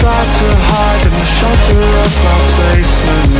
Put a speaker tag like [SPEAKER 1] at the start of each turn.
[SPEAKER 1] try to hide in the shelter of my placement.